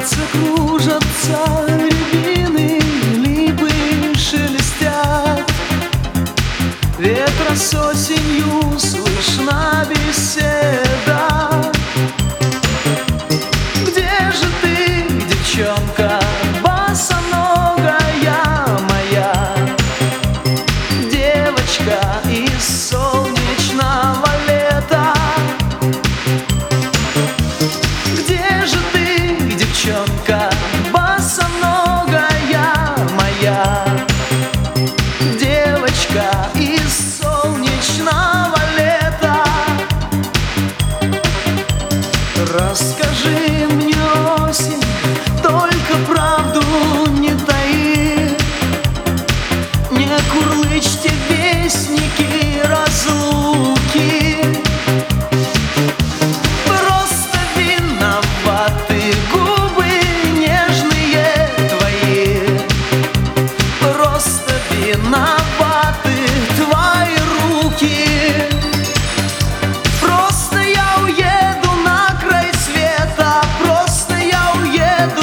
Пальцы кружатся, рябины, липы шелестят. Ветра с осенью слышна беседа. Где же ты, девчонка, босоногая моя, девочка из солнечного лета? Где же ты, девчонка, босоногая моя, девочка из солнечного лета? Расскажи мне, осень, только правду не таи, не курлычьте вестники разлуки. Просто виноваты губы нежные твои, просто виноваты твои руки. Просто я уеду на край света, просто я уеду,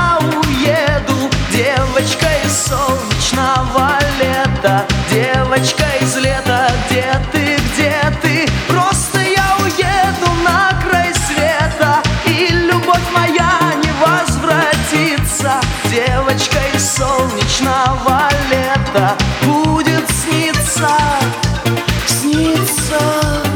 девочка из солнечного лета, девочка из лета. Где ты, где ты? Просто я уеду на край света, и любовь моя не возвратится. Девочка из солнечного лета будет сниться, сниться.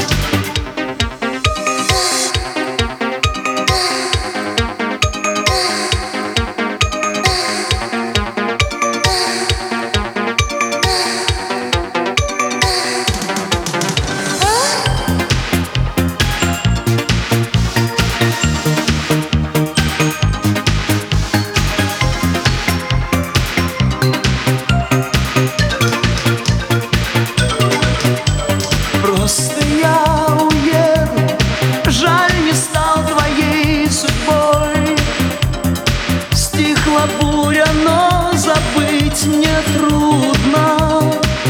Просто я уеду, жаль, не стал твоей судьбой. Стихла буря, но забыть мне трудно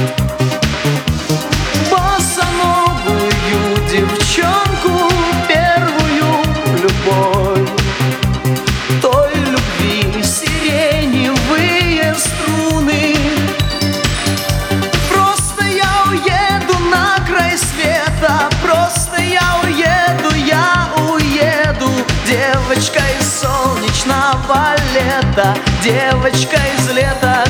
босоногую девчонку, первую любовь. Той любви сиреневые струны. Просто я уеду на край света, просто я уеду, девочка из солнечного лета, девочка из лета.